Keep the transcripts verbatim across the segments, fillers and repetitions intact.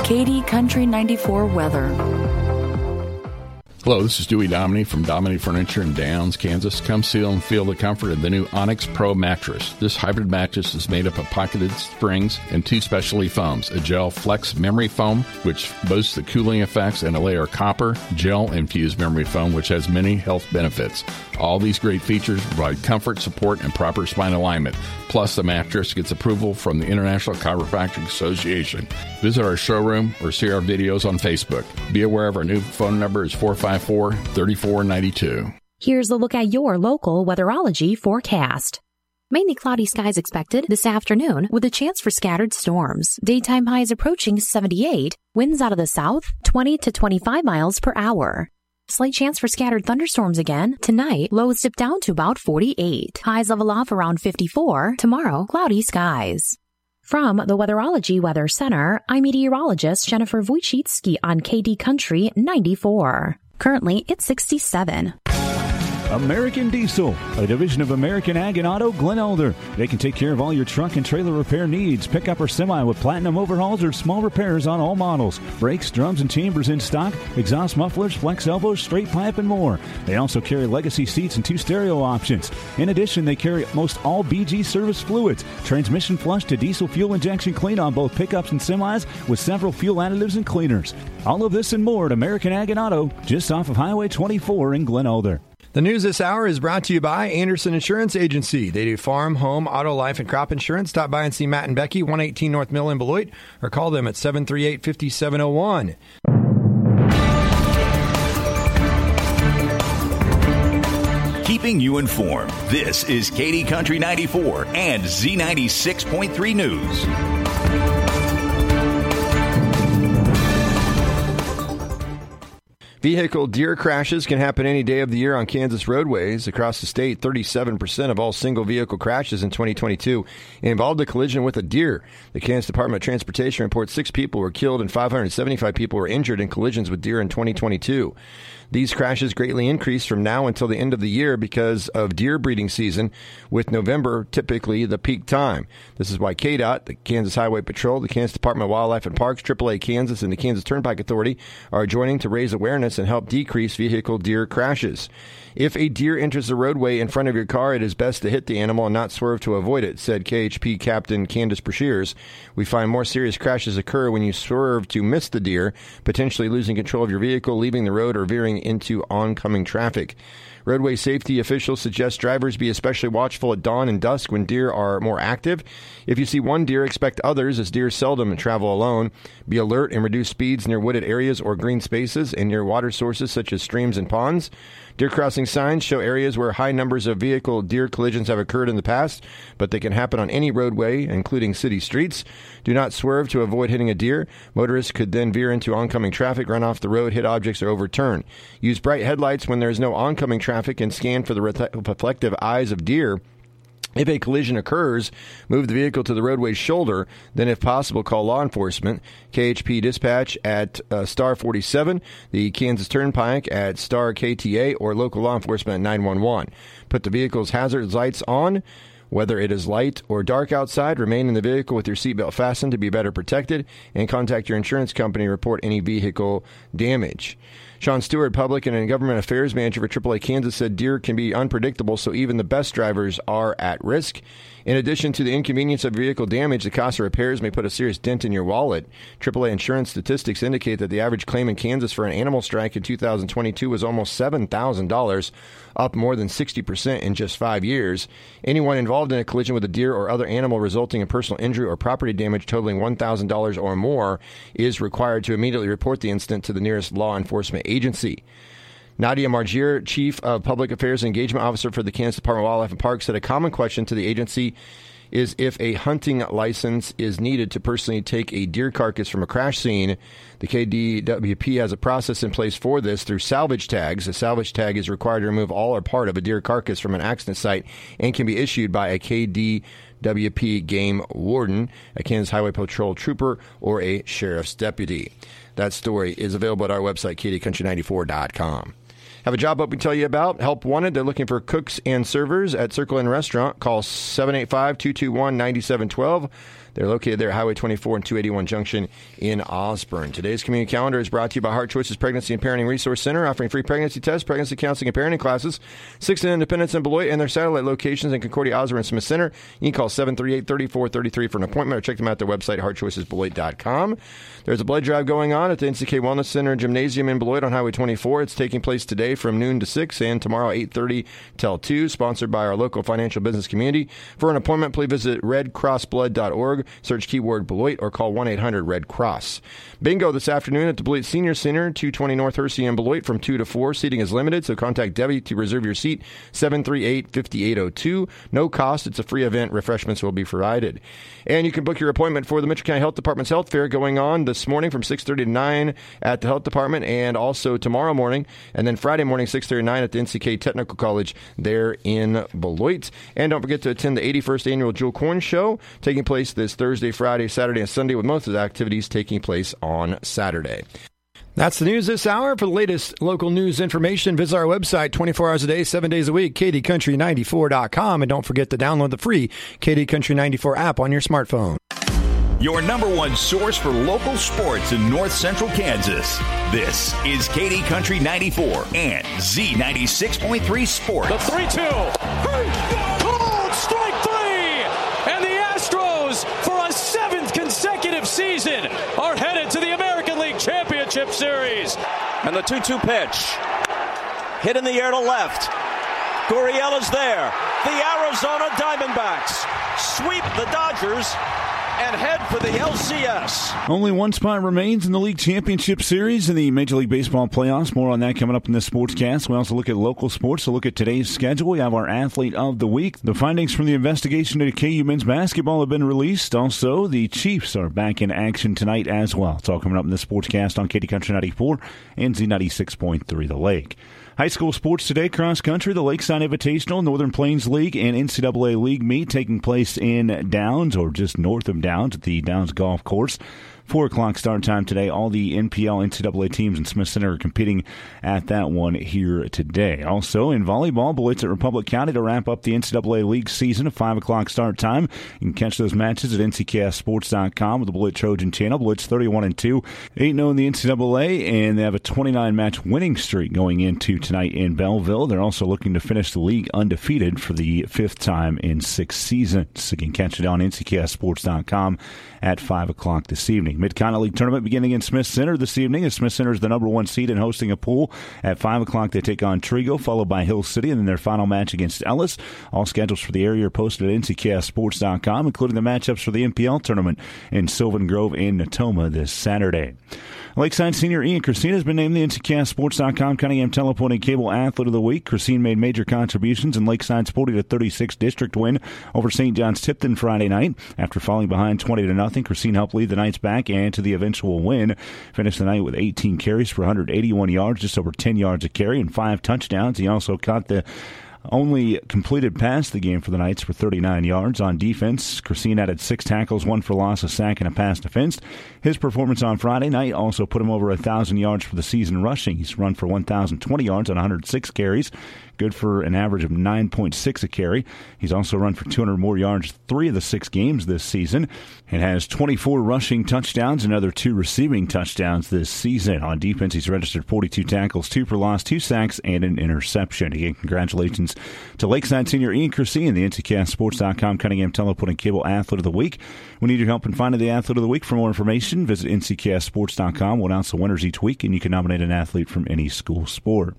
K D Country ninety-four weather. Hello, this is Dewey Dominy from Dominy Furniture in Downs, Kansas. Come see and feel the comfort of the new Onyx Pro mattress. This hybrid mattress is made up of pocketed springs and two specialty foams, a gel flex memory foam, which boasts the cooling effects, and a layer of copper gel-infused memory foam, which has many health benefits. All these great features provide comfort, support, and proper spine alignment. Plus, the mattress gets approval from the International Chiropractic Association. Visit our showroom or see our videos on Facebook. Be aware of our new phone number is four five four, three four nine two. Here's a look at your local weatherology forecast. Mainly cloudy skies expected this afternoon with a chance for scattered storms. Daytime highs approaching seventy-eight. Winds out of the south, twenty to twenty-five miles per hour. Slight chance for scattered thunderstorms again. Tonight, lows dip down to about forty-eight. Highs level off around fifty-four. Tomorrow, cloudy skies. From the Weatherology Weather Center, I'm meteorologist Jennifer Wojcicki on K D Country ninety-four. Currently, it's sixty-seven. American Diesel, a division of American Ag and Auto, Glen Elder. They can take care of all your truck and trailer repair needs. Pick up or semi with platinum overhauls or small repairs on all models. Brakes, drums, and chambers in stock. Exhaust mufflers, flex elbows, straight pipe, and more. They also carry legacy seats and two stereo options. In addition, they carry most all B G service fluids. Transmission flush to diesel fuel injection clean on both pickups and semis with several fuel additives and cleaners. All of this and more at American Ag and Auto, just off of Highway twenty-four in Glen Elder. The news this hour is brought to you by Anderson Insurance Agency. They do farm, home, auto, life, and crop insurance. Stop by and see Matt and Becky, one eighteen North Mill in Beloit, or call them at seven three eight, five seven zero one. Keeping you informed, this is K D Country ninety-four and Z ninety-six point three News. Vehicle deer crashes can happen any day of the year on Kansas roadways. Across the state, thirty-seven percent of all single-vehicle crashes in twenty twenty-two involved a collision with a deer. The Kansas Department of Transportation reports six people were killed and five hundred seventy-five people were injured in collisions with deer in twenty twenty-two. These crashes greatly increase from now until the end of the year because of deer breeding season, with November typically the peak time. This is why K D O T, the Kansas Highway Patrol, the Kansas Department of Wildlife and Parks, triple A Kansas, and the Kansas Turnpike Authority are joining to raise awareness and help decrease vehicle deer crashes. If a deer enters the roadway in front of your car, it is best to hit the animal and not swerve to avoid it, said K H P Captain Candace Brashears. We find more serious crashes occur when you swerve to miss the deer, potentially losing control of your vehicle, leaving the road, or veering into oncoming traffic. Roadway safety officials suggest drivers be especially watchful at dawn and dusk when deer are more active. If you see one deer, expect others, as deer seldom travel alone. Be alert and reduce speeds near wooded areas or green spaces and near water sources such as streams and ponds. Deer crossing signs show areas where high numbers of vehicle deer collisions have occurred in the past, but they can happen on any roadway, including city streets. Do not swerve to avoid hitting a deer. Motorists could then veer into oncoming traffic, run off the road, hit objects, or overturn. Use bright headlights when there is no oncoming traffic and scan for the reflective eyes of deer. If a collision occurs, move the vehicle to the roadway's shoulder. Then, if possible, call law enforcement. K H P Dispatch at uh, star forty-seven, the Kansas Turnpike at star K T A, or local law enforcement at nine one one. Put the vehicle's hazard lights on. Whether it is light or dark outside, remain in the vehicle with your seatbelt fastened to be better protected, and contact your insurance company to report any vehicle damage. Sean Stewart, Public and Government Affairs Manager for triple A Kansas, said deer can be unpredictable, so even the best drivers are at risk. In addition to the inconvenience of vehicle damage, the cost of repairs may put a serious dent in your wallet. triple A insurance statistics indicate that the average claim in Kansas for an animal strike in two thousand twenty-two was almost seven thousand dollars, up more than sixty percent in just five years. Anyone involved in a collision with a deer or other animal resulting in personal injury or property damage totaling one thousand dollars or more is required to immediately report the incident to the nearest law enforcement agency. Nadia Margier, Chief of Public Affairs and Engagement Officer for the Kansas Department of Wildlife and Parks, said a common question to the agency is if a hunting license is needed to personally take a deer carcass from a crash scene. The K D W P has a process in place for this through salvage tags. A salvage tag is required to remove all or part of a deer carcass from an accident site and can be issued by a K D W P game warden, a Kansas Highway Patrol trooper, or a sheriff's deputy. That story is available at our website, K D country ninety-four dot com. Have a job open to tell you about. Help wanted. They're looking for cooks and servers at Circle Inn Restaurant. Call seven eight five, two two one, nine seven one two. They're located there at Highway twenty-four and two eighty-one Junction in Osborne. Today's community calendar is brought to you by Heart Choices Pregnancy and Parenting Resource Center, offering free pregnancy tests, pregnancy counseling, and parenting classes. Six in Independence and Beloit, and their satellite locations in Concordia, Osborne, and Smith Center. You can call seven three eight, three four three three for an appointment or check them out at their website, heart choices beloit dot com. There's a blood drive going on at the N C K Wellness Center and Gymnasium in Beloit on Highway twenty-four. It's taking place today from noon to six and tomorrow eight thirty till two, sponsored by our local financial business community. For an appointment, please visit red cross blood dot org, search keyword Beloit, or call one eight hundred red cross. Bingo this afternoon at the Beloit Senior Center, two twenty North Hersey in Beloit from two to four. Seating is limited, so contact Debbie to reserve your seat, seven three eight, five eight zero two. No cost. It's a free event. Refreshments will be provided. And you can book your appointment for the Mitchell County Health Department's Health Fair going on this morning from six thirty to nine at the Health Department, and also tomorrow morning, and then Friday morning, six thirty to nine at the N C K Technical College there in Beloit. And don't forget to attend the eighty-first Annual Jewel Corn Show, taking place this Thursday, Friday, Saturday, and Sunday, with most of the activities taking place on Saturday. That's the news this hour. For the latest local news information, visit our website twenty-four hours a day, seven days a week, K D country ninety-four dot com. And don't forget to download the free K D Country ninety-four app on your smartphone. Your number one source for local sports in north central Kansas. This is K D Country ninety-four and Z ninety-six point three Sports. The three two. Called strike three. And the Astros, for a seventh consecutive season, are headed to the American League Championship Series. And the two two pitch. Hit in the air to left. Gurriella's there. The Arizona Diamondbacks sweep the Dodgers and head for the L C S. Only one spot remains in the League Championship Series in the Major League Baseball playoffs. More on that coming up in this Sportscast. We also look at local sports. To look at today's schedule, we have our Athlete of the Week. The findings from the investigation into K U men's basketball have been released. Also, the Chiefs are back in action tonight as well. It's all coming up in this Sportscast on K D Country ninety-four and Z ninety-six point three The Lake. High school sports today, cross country, the Lakeside Invitational, Northern Plains League, and N C double A League meet taking place in Downs, or just north of Downs at the Downs Golf Course. Four o'clock start time today. All the N P L, N C double A teams in Smith Center are competing at that one here today. Also, in volleyball, Beloit's at Republic County to wrap up the N C double A League season. A five o'clock start time. You can catch those matches at N C K S sports dot com with the Beloit Trojan channel. Beloit's thirty-one and two, eight and oh in the N C double A, and they have a twenty-nine match winning streak going into tonight in Belleville. They're also looking to finish the league undefeated for the fifth time in six seasons. So you can catch it on N C K S sports dot com at five o'clock this evening. Mid-Continental League Tournament beginning in Smith Center this evening, as Smith Center is the number one seed and hosting a pool. At five o'clock, they take on Trigo, followed by Hill City, and then their final match against Ellis. All schedules for the area are posted at N C K S sports dot com, including the matchups for the N P L tournament in Sylvan Grove and Natoma this Saturday. Lakeside senior Ian Christine has been named the N C K S sports dot com Cunningham Telephone and Cable Athlete of the Week. Christine made major contributions in Lakeside's forty to thirty-six district win over Saint John's Tipton Friday night. After falling behind twenty to nothing, Christine helped lead the Knights back and to the eventual win. Finished the night with eighteen carries for one hundred eighty-one yards, just over ten yards a carry, and five touchdowns. He also caught the only completed pass the game for the Knights for thirty-nine yards. On defense, Christine added six tackles, one for loss, a sack, and a pass defense. His performance on Friday night also put him over one thousand yards for the season rushing. He's run for one thousand twenty yards on one hundred six carries, good for an average of nine point six a carry. He's also run for two hundred more yards three of the six games this season, and has twenty-four rushing touchdowns and another two receiving touchdowns this season. On defense, he's registered forty-two tackles, two for loss, two sacks, and an interception. Again, congratulations to Lakeside senior Ian Kersey and the N C K S sports dot com Cunningham Telephone and Cable Athlete of the Week. We need your help in finding the Athlete of the Week. For more information, visit N C K S sports dot com. We'll announce the winners each week, and you can nominate an athlete from any school sport.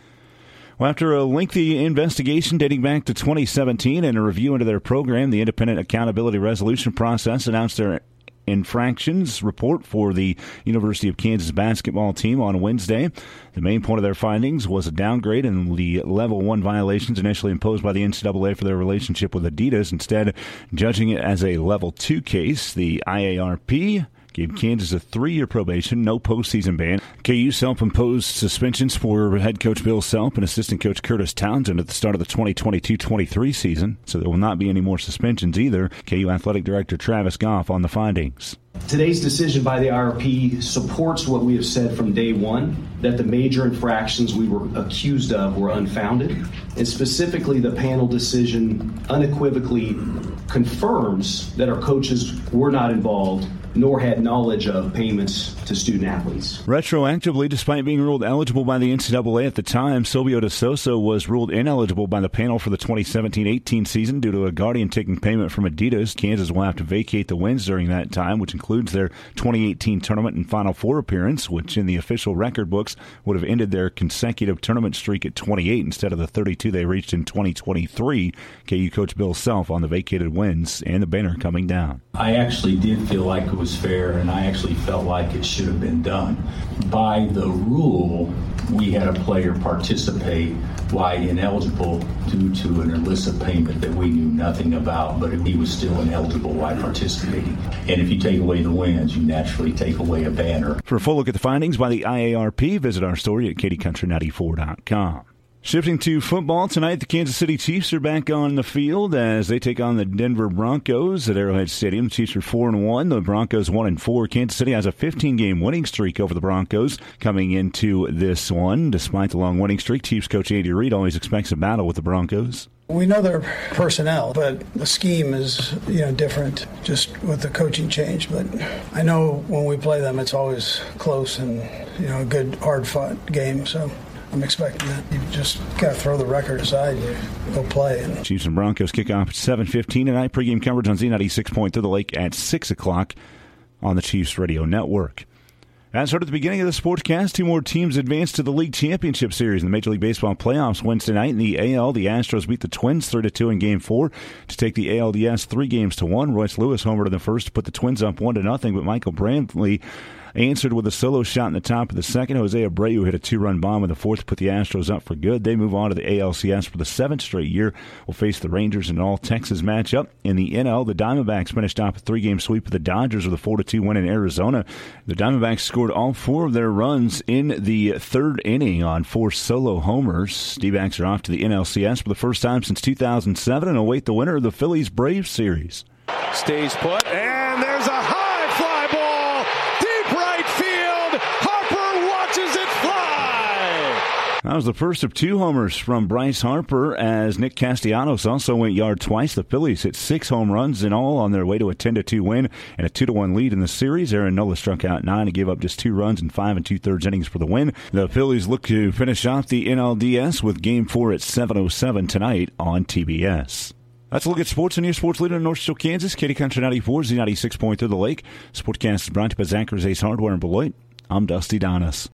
Well, after a lengthy investigation dating back to twenty seventeen and a review into their program, the Independent Accountability Resolution Process announced their infractions report for the University of Kansas basketball team on Wednesday. The main point of their findings was a downgrade in the level one violations initially imposed by the N C double A for their relationship with Adidas, instead judging it as a level two case. The I A R P gave Kansas a three-year probation, no postseason ban. K U self-imposed suspensions for head coach Bill Selp and assistant coach Curtis Townsend at the start of the twenty twenty-two twenty-three season, so there will not be any more suspensions either. K U Athletic Director Travis Goff on the findings. Today's decision by the I R P supports what we have said from day one, that the major infractions we were accused of were unfounded, and specifically the panel decision unequivocally confirms that our coaches were not involved nor had knowledge of payments to student athletes. Retroactively, despite being ruled eligible by the N C double A at the time, Silvio De Sosa was ruled ineligible by the panel for the twenty seventeen eighteen season due to a guardian taking payment from Adidas. Kansas will have to vacate the wins during that time, which includes their twenty eighteen tournament and Final Four appearance, which in the official record books would have ended their consecutive tournament streak at twenty-eight instead of the thirty-two they reached in twenty twenty-three. K U coach Bill Self on the vacated wins and the banner coming down. I actually did feel like it was fair, and I actually felt like it should have been done. By the rule, we had a player participate why ineligible due to an illicit payment that we knew nothing about, but he was still ineligible while participating. And if you take away the wins, you naturally take away a banner. For a full look at the findings by the I A R P, visit our story at Katy Country ninety-four dot com. Shifting to football tonight, the Kansas City Chiefs are back on the field as they take on the Denver Broncos at Arrowhead Stadium. The Chiefs are four and one. The Broncos one and four. Kansas City has a fifteen-game winning streak over the Broncos coming into this one. Despite the long winning streak, Chiefs coach Andy Reid always expects a battle with the Broncos. We know their personnel, but the scheme is, you know, different just with the coaching change. But I know when we play them, it's always close and, you know, a good, hard-fought game. So I'm expecting that. You just got to throw the record aside and go play. And Chiefs and Broncos kick off at seven fifteen tonight. Pregame coverage on Z ninety-six point three The Lake at six o'clock on the Chiefs Radio Network. As heard at the beginning of the sportscast, two more teams advanced to the League Championship Series in the Major League Baseball playoffs Wednesday night. In the A L, the Astros beat the Twins three to two in Game four to take the A L D S three games to one. Royce Lewis homered in the first to put the Twins up one to nothing, but Michael Brantley answered with a solo shot in the top of the second. Jose Abreu hit a two-run bomb in the fourth to put the Astros up for good. They move on to the A L C S for the seventh straight year. Will face the Rangers in an all-Texas matchup. In the N L, the Diamondbacks finished off a three-game sweep of the Dodgers with a four to two win in Arizona. The Diamondbacks scored all four of their runs in the third inning on four solo homers. D-backs are off to the N L C S for the first time since two thousand seven and await the winner of the Phillies-Braves series. Stays put, and there's a high fly ball. Deep right field. Harper watches it fly. That was the first of two homers from Bryce Harper as Nick Castellanos also went yard twice. The Phillies hit six home runs in all on their way to a ten to two win and a two to one lead in the series. Aaron Nola struck out nine and gave up just two runs in five and two-thirds innings for the win. The Phillies look to finish off the N L D S with Game four at seven oh seven tonight on T B S. That's a look at sports and your sports leader in North Central Kansas. Katy Country ninety-four, Z ninety-six point three The Lake. Sportcast is brought to you by Zachary Ace Hardware in Beloit. I'm Dusty Donis.